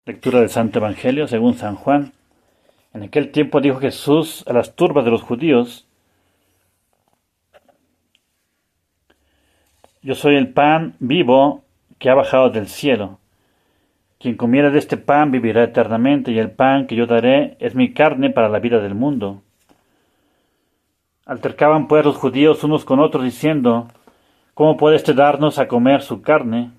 Lectura del Santo Evangelio según San Juan. En aquel tiempo dijo Jesús a las turbas de los judíos: Yo soy el pan vivo que ha bajado del cielo. Quien comiera de este pan vivirá eternamente, y el pan que yo daré es mi carne para la vida del mundo. Altercaban pues los judíos unos con otros diciendo: ¿Cómo puede éste darnos a comer su carne?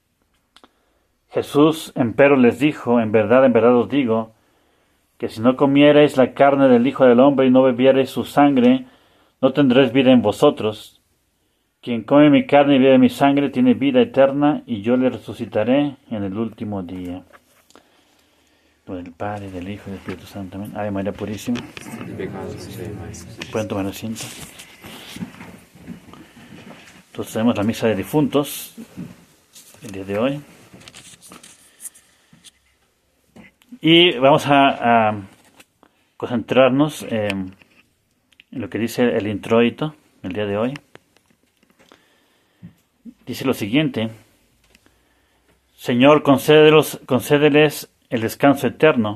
Jesús empero les dijo: en verdad os digo, que si no comiereis la carne del Hijo del Hombre y no bebiereis su sangre, no tendréis vida en vosotros. Quien come mi carne y bebe mi sangre tiene vida eterna, y yo le resucitaré en el último día. Del Padre, del Hijo y del Espíritu Santo. Amén. Ave María Purísima. Pueden tomar asiento. Entonces tenemos la misa de difuntos el día de hoy. Y vamos a concentrarnos en lo que dice el introito el día de hoy. Dice lo siguiente: Señor, concédeles el descanso eterno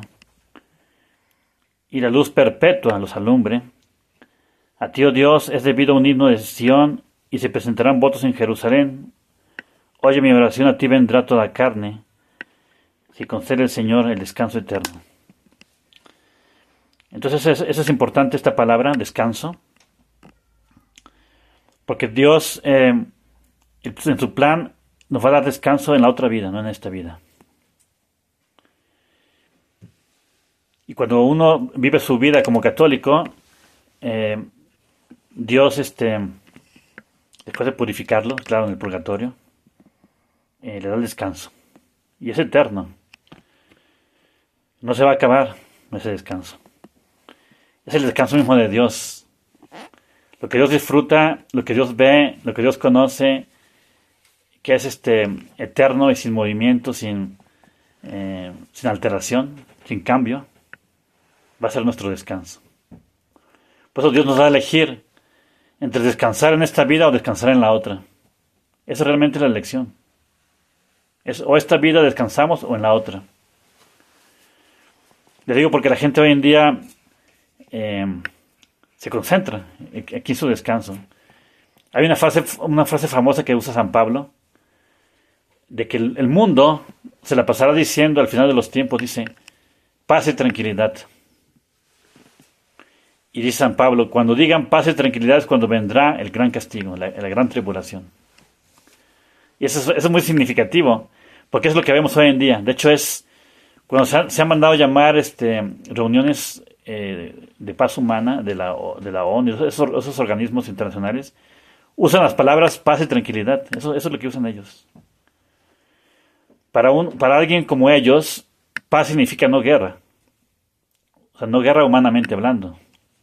y la luz perpetua los alumbre. A ti, oh Dios, es debido un himno de Sión, y se presentarán votos en Jerusalén. Oye mi oración, a ti vendrá toda carne, si concede el Señor el descanso eterno. Entonces eso es importante, esta palabra, descanso, porque Dios en su plan nos va a dar descanso en la otra vida, no en esta vida. Y cuando uno vive su vida como católico, Dios, después de purificarlo, claro, en el purgatorio, le da el descanso. Y es eterno. No se va a acabar ese descanso. Es el descanso mismo de Dios. Lo que Dios disfruta, lo que Dios ve, lo que Dios conoce, que es eterno y sin movimiento, sin alteración, sin cambio, va a ser nuestro descanso. Por eso Dios nos da a elegir entre descansar en esta vida o descansar en la otra. Esa es realmente la elección. O esta vida descansamos o en la otra. Le digo porque la gente hoy en día se concentra aquí en su descanso. Hay una frase famosa que usa San Pablo, de que el mundo se la pasará diciendo al final de los tiempos, dice: paz y tranquilidad. Y dice San Pablo: cuando digan paz y tranquilidad es cuando vendrá el gran castigo, la gran tribulación. Y eso es muy significativo, porque es lo que vemos hoy en día. De hecho, es cuando se han mandado llamar reuniones de paz humana de la ONU, esos organismos internacionales, usan las palabras paz y tranquilidad. Eso es lo que usan ellos. Para alguien como ellos, paz significa no guerra. O sea, no guerra humanamente hablando.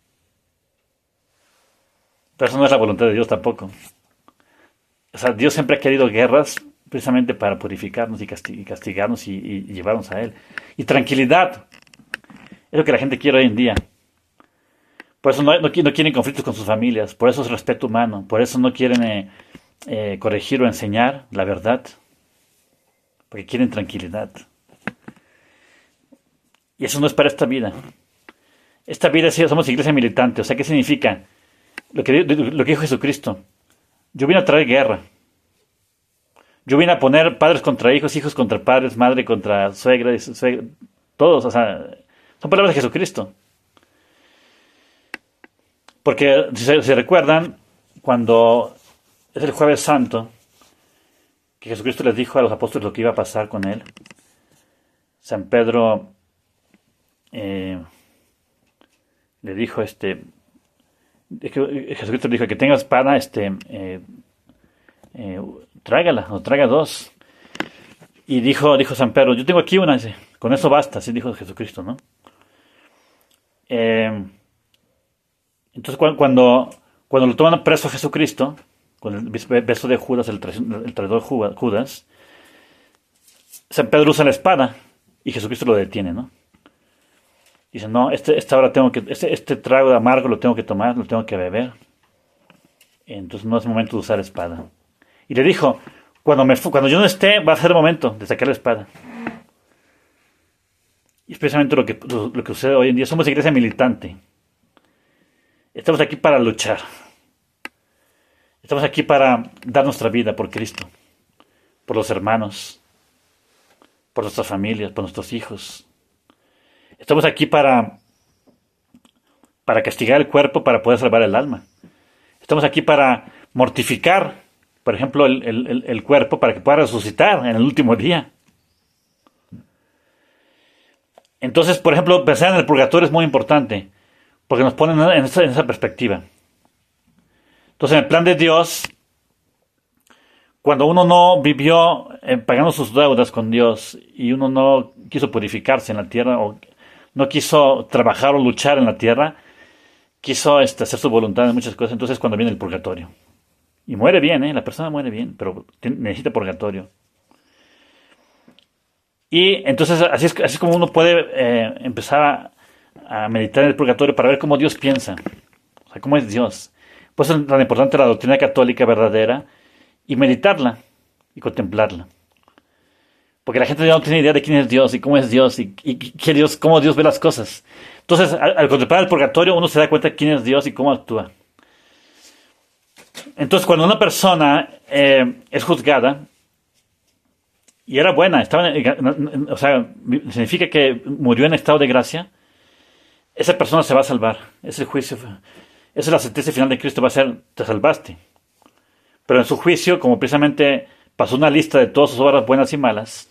Pero eso no es la voluntad de Dios tampoco. O sea, Dios siempre ha querido guerras precisamente para purificarnos y castigarnos y llevarnos a Él. Y tranquilidad es lo que la gente quiere hoy en día. Por eso no quieren conflictos con sus familias, por eso es respeto humano, por eso no quieren corregir o enseñar la verdad, porque quieren tranquilidad. Y eso no es para esta vida. Esta vida sí somos iglesia militante. O sea, ¿qué significa? Lo que dijo Jesucristo: yo vine a traer guerra. Yo vine a poner padres contra hijos, hijos contra padres, madre contra suegra, todos. O sea, son palabras de Jesucristo. Porque si se recuerdan, cuando es el Jueves Santo, que Jesucristo les dijo a los apóstoles lo que iba a pasar con él, San Pedro le dijo, Jesucristo le dijo: que tenga espada, tráigala, o traiga dos. Y dijo San Pedro: yo tengo aquí una, dice, con eso basta, así dijo Jesucristo, ¿no? Entonces cuando lo toman preso a Jesucristo, con el beso de Judas, el traidor Judas, San Pedro usa la espada y Jesucristo lo detiene, ¿no? Dice: no, esta hora este trago de amargo lo tengo que tomar, lo tengo que beber. Entonces no es momento de usar espada. Y le dijo: cuando yo no esté, va a ser el momento de sacar la espada. Y especialmente lo que sucede hoy en día. Somos iglesia militante. Estamos aquí para luchar. Estamos aquí para dar nuestra vida por Cristo, por los hermanos, por nuestras familias, por nuestros hijos. Estamos aquí para castigar el cuerpo para poder salvar el alma. Estamos aquí para mortificar, por ejemplo, el cuerpo para que pueda resucitar en el último día. Entonces, por ejemplo, pensar en el purgatorio es muy importante, porque nos pone en esa perspectiva. Entonces, en el plan de Dios, cuando uno no vivió pagando sus deudas con Dios y uno no quiso purificarse en la tierra o no quiso trabajar o luchar en la tierra, quiso hacer su voluntad en muchas cosas, entonces cuando viene el purgatorio. Y muere bien, la persona muere bien, pero necesita purgatorio. Y entonces así es como uno puede empezar a meditar en el purgatorio para ver cómo Dios piensa, o sea, cómo es Dios. Pues es tan importante la doctrina católica verdadera y meditarla y contemplarla. Porque la gente ya no tiene idea de quién es Dios y cómo es Dios y qué Dios, cómo Dios ve las cosas. Entonces, al contemplar el purgatorio, uno se da cuenta de quién es Dios y cómo actúa. Entonces, cuando una persona es juzgada y era buena, o sea, significa que murió en estado de gracia, esa persona se va a salvar. Es el juicio, esa es la sentencia final de Cristo, va a ser, te salvaste. Pero en su juicio, como precisamente pasó una lista de todas sus obras buenas y malas,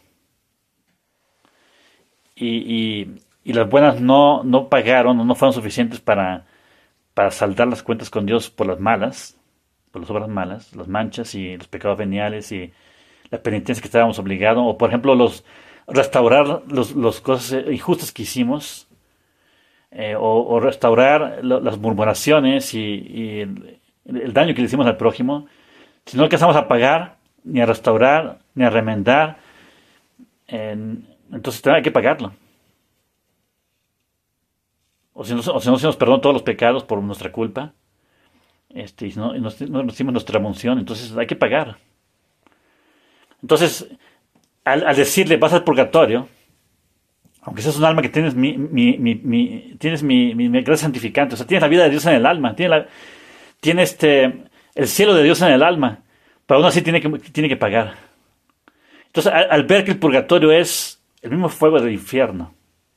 y las buenas no pagaron o no fueron suficientes para saldar las cuentas con Dios por las malas, por las obras malas, las manchas y los pecados veniales y la penitencia que estábamos obligados, o por ejemplo restaurar las cosas injustas que hicimos, o restaurar las murmuraciones y el daño que le hicimos al prójimo. Si no alcanzamos a pagar, ni a restaurar, ni a remendar, entonces hay que pagarlo. O si no se nos perdonó todos los pecados por nuestra culpa, y no recibimos nuestra unción, entonces hay que pagar. Entonces, al decirle, vas al purgatorio, aunque seas un alma que tienes tienes mi gracia santificante, o sea, tienes la vida de Dios en el alma, tienes el cielo de Dios en el alma, pero aún así tiene que pagar. Entonces, al ver que el purgatorio es el mismo fuego del infierno,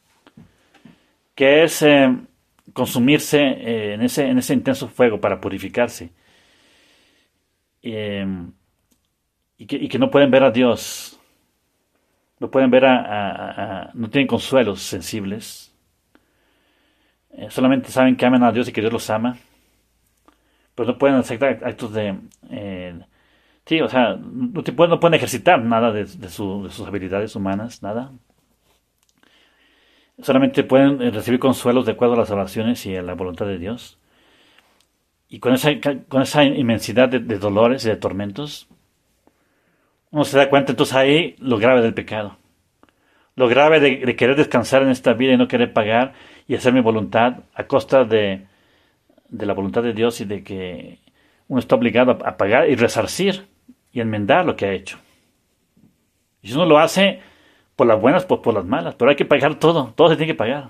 que es consumirse en ese intenso fuego para purificarse, y que no pueden ver a Dios, no pueden ver no tienen consuelos sensibles, solamente saben que aman a Dios y que Dios los ama, pero no pueden hacer actos de... sí, o sea, no pueden ejercitar nada de sus habilidades humanas, nada. Solamente pueden recibir consuelos de acuerdo a las oraciones y a la voluntad de Dios. Y con esa inmensidad de dolores y de tormentos, uno se da cuenta entonces ahí lo grave del pecado. Lo grave de querer descansar en esta vida y no querer pagar y hacer mi voluntad a costa de la voluntad de Dios y de que uno está obligado a pagar y resarcir y enmendar lo que ha hecho. Y si uno lo hace por las buenas, pues por las malas, pero hay que pagar todo se tiene que pagar.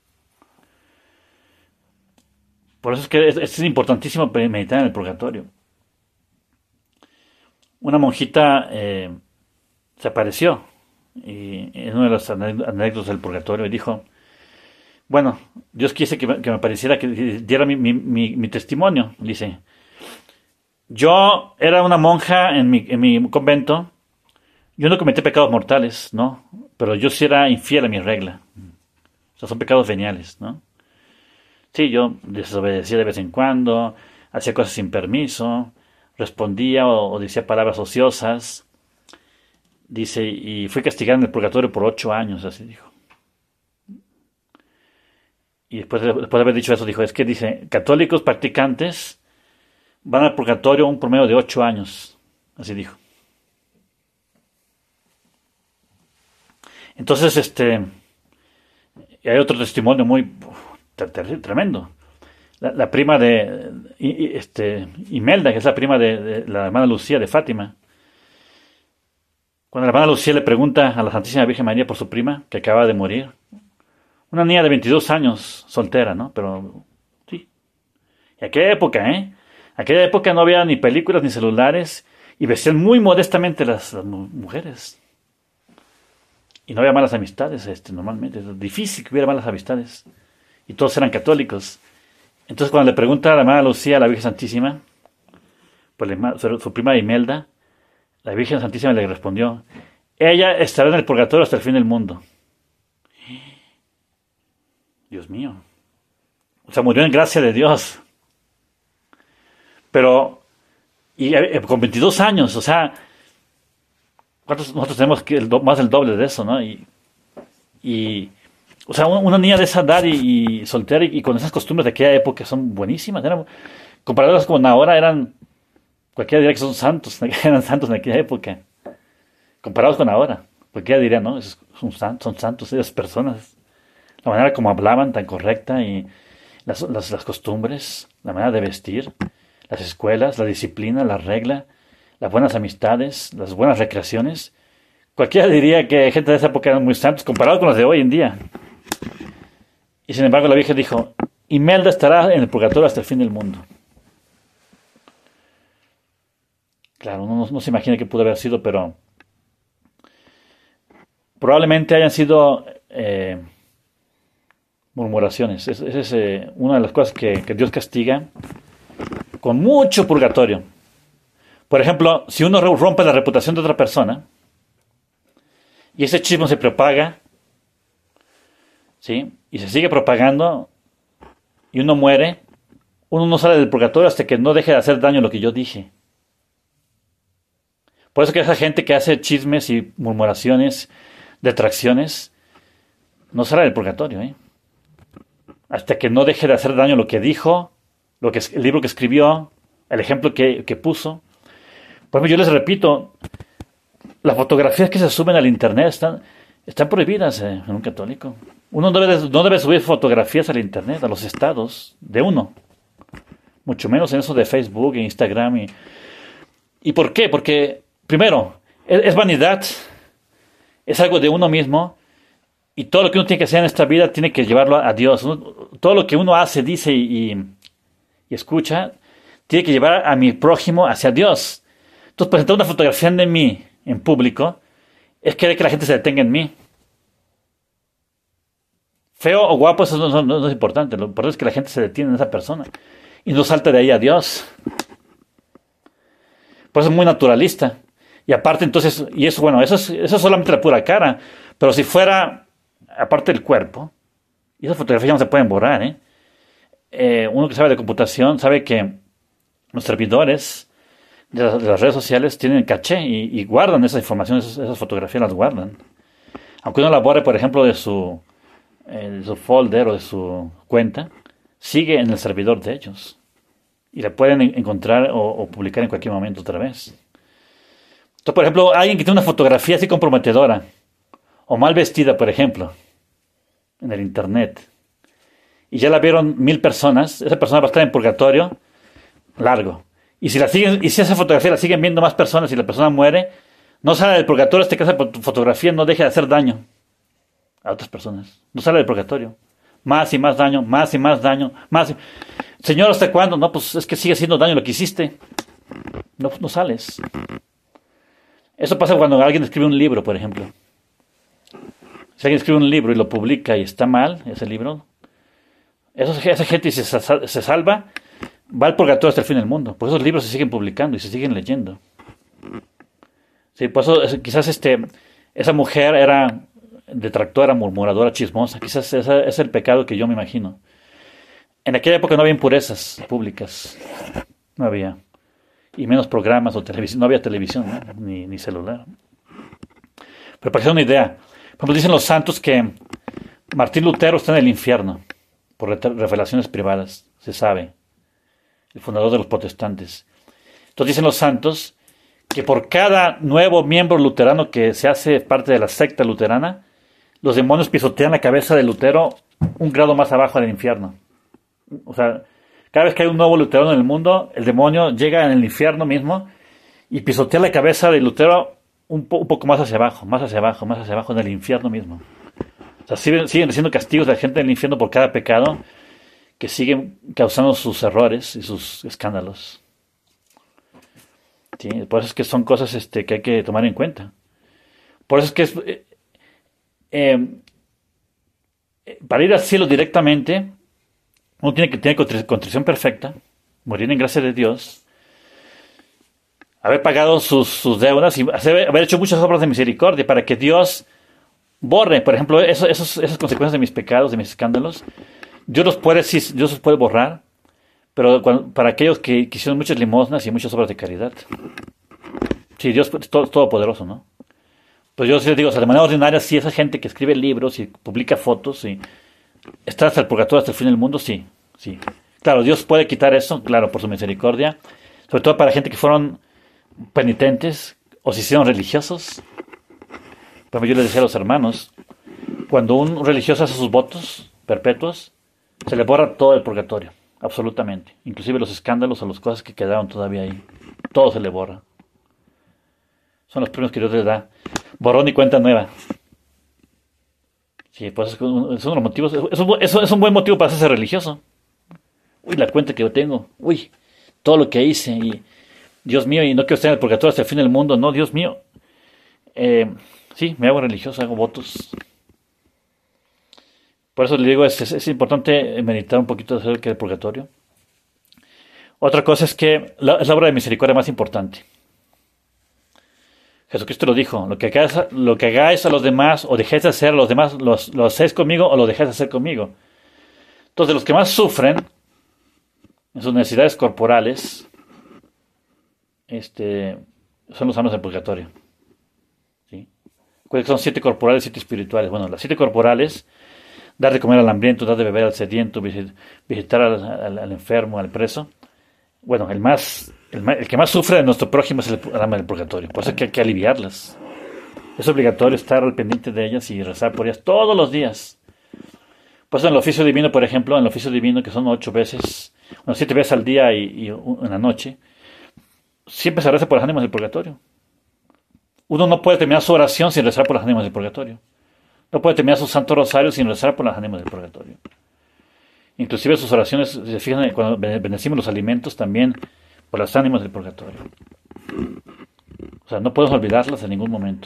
Por eso es que es importantísimo meditar en el purgatorio. Una monjita se apareció en una de las anécdotas del purgatorio y dijo, bueno, Dios quise que me apareciera, que diera mi testimonio. Dice, yo era una monja en mi convento, yo no cometí pecados mortales, ¿no? Pero yo sí era infiel a mi regla. O sea, son pecados veniales, ¿no? Sí, yo desobedecía de vez en cuando, hacía cosas sin permiso, respondía o decía palabras ociosas. Dice, y fui castigada en el purgatorio por 8 años, así dijo. Y después de haber dicho eso, dijo, es que dice, católicos practicantes van al purgatorio un promedio de 8 años, así dijo. Entonces, hay otro testimonio muy tremendo. La prima de Imelda, que es la prima de la hermana Lucía de Fátima. Cuando la hermana Lucía le pregunta a la Santísima Virgen María por su prima, que acaba de morir, Una niña de 22 años, soltera, ¿no? Pero, sí. Y aquella época, ¿eh? Aquella época no había ni películas ni celulares y vestían muy modestamente las mujeres. Y no había malas amistades, normalmente. Es difícil que hubiera malas amistades. Y todos eran católicos. Entonces, cuando le pregunta a la hermana Lucía, a la Virgen Santísima, pues su prima Imelda, la Virgen Santísima le respondió: ella estará en el purgatorio hasta el fin del mundo. Dios mío. O sea, murió en gracia de Dios. Pero, con 22 años, o sea, nosotros tenemos más del doble de eso, ¿no? O sea, una niña de esa edad y soltera y con esas costumbres de aquella época son buenísimas. Comparadas con ahora, cualquiera diría que son santos, eran santos en aquella época. Comparados con ahora, cualquiera diría, ¿no? Son santos esas personas. La manera como hablaban tan correcta y las costumbres, la manera de vestir, las escuelas, la disciplina, la regla, las buenas amistades, las buenas recreaciones. Cualquiera diría que gente de esa época eran muy santos comparado con los de hoy en día. Y sin embargo la Virgen dijo: Imelda estará en el purgatorio hasta el fin del mundo. Claro, uno no se imagina qué pudo haber sido, pero probablemente hayan sido murmuraciones. Esa es una de las cosas que Dios castiga con mucho purgatorio. Por ejemplo, si uno rompe la reputación de otra persona y ese chisme se propaga, ¿sí? Y se sigue propagando y uno muere, uno no sale del purgatorio hasta que no deje de hacer daño a lo que yo dije. Por eso que esa gente que hace chismes y murmuraciones, detracciones, no sale del purgatorio, ¿eh? Hasta que no deje de hacer daño a lo que dijo, el libro que escribió, el ejemplo que puso. Por ejemplo, yo les repito, las fotografías que se suben al internet están prohibidas en un católico. Uno no debe subir fotografías al internet, a los estados de uno. Mucho menos en eso de Facebook e Instagram. ¿Y por qué? Porque, primero, es vanidad, es algo de uno mismo, y todo lo que uno tiene que hacer en esta vida tiene que llevarlo a Dios. Todo lo que uno hace, dice y escucha, tiene que llevar a mi prójimo hacia Dios. Entonces, presentar una fotografía de mí en público es querer que la gente se detenga en mí. Feo o guapo, eso no es importante. Lo importante es que la gente se detiene en esa persona y no salte de ahí a Dios. Por eso es muy naturalista. Y aparte, entonces, y eso, bueno, eso es solamente la pura cara. Pero si fuera, aparte del cuerpo, y esas fotografías no se pueden borrar, uno que sabe de computación sabe que los servidores de las redes sociales tienen caché y guardan esa información, esas fotografías las guardan. Aunque uno la borre, por ejemplo, de su folder o de su cuenta, sigue en el servidor de ellos. Y la pueden encontrar o publicar en cualquier momento otra vez. Entonces, por ejemplo, alguien que tiene una fotografía así comprometedora, o mal vestida, por ejemplo, en el internet, y ya la vieron 1000 personas, esa persona va a estar en purgatorio largo. Y si esa fotografía la siguen viendo más personas y la persona muere, no sale del purgatorio hasta que esa fotografía no deje de hacer daño a otras personas. No sale del purgatorio. Más y más daño, más y más daño, más. Señor, ¿hasta cuándo? No, pues es que sigue haciendo daño lo que hiciste. No sales. Eso pasa cuando alguien escribe un libro, por ejemplo. Si alguien escribe un libro y lo publica y está mal, ese libro, esa gente se salva, va al purgatorio hasta el fin del mundo. Por eso los libros se siguen publicando y se siguen leyendo. Sí, por eso quizás esa mujer era detractora, murmuradora, chismosa. Quizás ese es el pecado que yo me imagino. En aquella época no había impurezas públicas. No había. Y menos programas o televisión. No había televisión, ¿no? Ni celular. Pero para que se una idea, por ejemplo, dicen los santos que Martín Lutero está en el infierno por revelaciones privadas, se sabe. El fundador de los protestantes. Entonces dicen los santos que por cada nuevo miembro luterano que se hace parte de la secta luterana, los demonios pisotean la cabeza de Lutero un grado más abajo del infierno. O sea, cada vez que hay un nuevo luterano en el mundo, el demonio llega en el infierno mismo y pisotea la cabeza de Lutero un poco más hacia abajo, más hacia abajo, más hacia abajo, en el infierno mismo. O sea, siguen recibiendo castigos de la gente del infierno por cada pecado que siguen causando sus errores y sus escándalos. ¿Sí? Por eso es que son cosas que hay que tomar en cuenta. Por eso es que eh, para ir al cielo directamente, uno tiene que tener contrición perfecta, morir en gracia de Dios, haber pagado sus deudas y haber hecho muchas obras de misericordia para que Dios borre, por ejemplo, esas consecuencias de mis pecados, de mis escándalos. Dios los puede borrar, pero para aquellos que hicieron muchas limosnas y muchas obras de caridad. Sí, Dios es todopoderoso, ¿no? Pues yo sí les digo, o sea, de manera ordinaria, sí, esa gente que escribe libros y publica fotos y está hasta el purgatorio, hasta el fin del mundo, sí, sí. Claro, Dios puede quitar eso, claro, por su misericordia, sobre todo para gente que fueron penitentes o se hicieron religiosos. Por ejemplo, yo les decía a los hermanos, cuando un religioso hace sus votos perpetuos, se le borra todo el purgatorio, absolutamente. Inclusive los escándalos o las cosas que quedaron todavía ahí. Todo se le borra. Son los premios que Dios les da. Borrón y cuenta nueva. Sí, pues es uno de los motivos. Eso es un buen motivo para hacerse religioso. Uy, la cuenta que yo tengo. Uy, todo lo que hice. Y Dios mío, y no quiero estar en el purgatorio hasta el fin del mundo. No, Dios mío. Sí, me hago religioso, hago votos. Por eso le digo, es importante meditar un poquito acerca del purgatorio. Otra cosa es que es la obra de misericordia más importante. Jesucristo lo dijo, lo que hagáis a los demás o dejéis de hacer a los demás, lo hacéis conmigo o lo dejáis de hacer conmigo. Entonces, los que más sufren en sus necesidades corporales son los almas del purgatorio. ¿Sí? Son 7 corporales, 7 espirituales. Bueno, las 7 corporales: dar de comer al hambriento, dar de beber al sediento, visitar al enfermo, al preso. Bueno, el que más sufre de nuestro prójimo es el alma del purgatorio. Por eso es que hay que aliviarlas. Es obligatorio estar al pendiente de ellas y rezar por ellas todos los días. Por eso en el oficio divino, por ejemplo, en el oficio divino, que son 7 veces al día y en la noche, siempre se reza por las ánimas del purgatorio. Uno no puede terminar su oración sin rezar por las ánimas del purgatorio. No puede terminar su santo rosario sin rezar por las ánimas del purgatorio. Inclusive sus oraciones, se fijan, cuando bendecimos los alimentos, también por las ánimas del purgatorio. O sea, no podemos olvidarlas en ningún momento.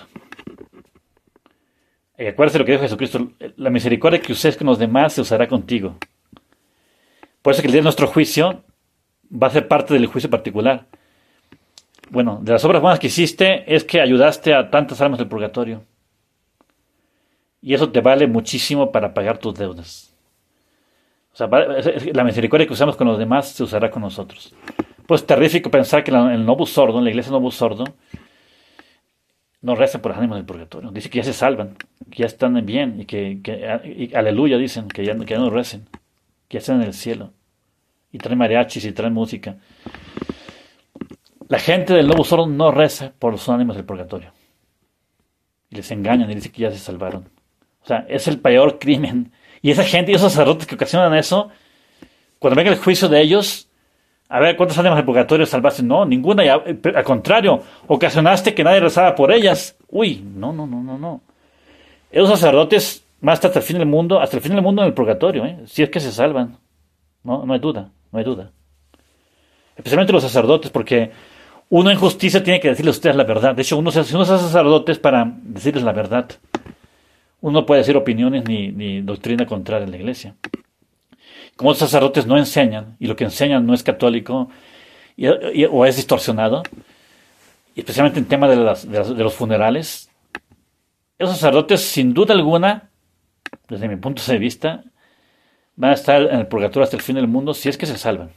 Y acuérdense lo que dijo Jesucristo: la misericordia que uséis con los demás se usará contigo. Por eso que el día de nuestro juicio va a ser parte del juicio particular. Bueno, de las obras buenas que hiciste es que ayudaste a tantas almas del purgatorio. Y eso te vale muchísimo para pagar tus deudas. O sea, la misericordia que usamos con los demás se usará con nosotros. Pues es terrífico pensar que en el Novus Ordo, en la iglesia Novus Ordo, no rezan por las ánimas del purgatorio. Dice que ya se salvan, que ya están bien y aleluya, dicen, que ya no recen, que ya están en el cielo. Y traen mariachis y traen música. La gente del Novus Ordo no reza por los ánimas del purgatorio. Y les engañan y dicen que ya se salvaron. O sea, es el peor crimen. Y esa gente y esos sacerdotes que ocasionan eso, cuando venga el juicio de ellos, a ver, ¿cuántas ánimas del purgatorio salvaste? No, ninguna. Y al contrario, ocasionaste que nadie rezara por ellas. Uy, no. Esos sacerdotes van a estar hasta el fin del mundo en el purgatorio, si es que se salvan. No hay duda. Especialmente los sacerdotes, porque uno en justicia tiene que decirles a ustedes la verdad. De hecho, uno se hace sacerdotes para decirles la verdad. Uno no puede decir opiniones ni doctrina contraria en la iglesia. Como los sacerdotes no enseñan, y lo que enseñan no es católico o es distorsionado, especialmente en tema de los funerales, esos sacerdotes, sin duda alguna, desde mi punto de vista, van a estar en el purgatorio hasta el fin del mundo si es que se salvan.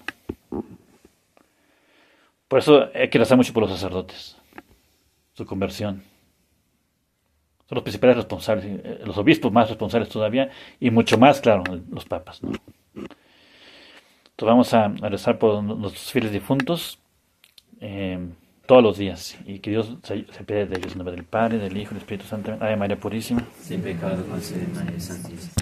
Por eso hay que rezar mucho por los sacerdotes, su conversión. Son los principales responsables, los obispos más responsables todavía, y mucho más, claro, los papas, ¿no? Entonces vamos a rezar por nuestros fieles difuntos todos los días, y que Dios se pide de ellos en nombre del Padre, del Hijo y del Espíritu Santo. Ave María Purísima. Sin pecado concédenos, Santísima.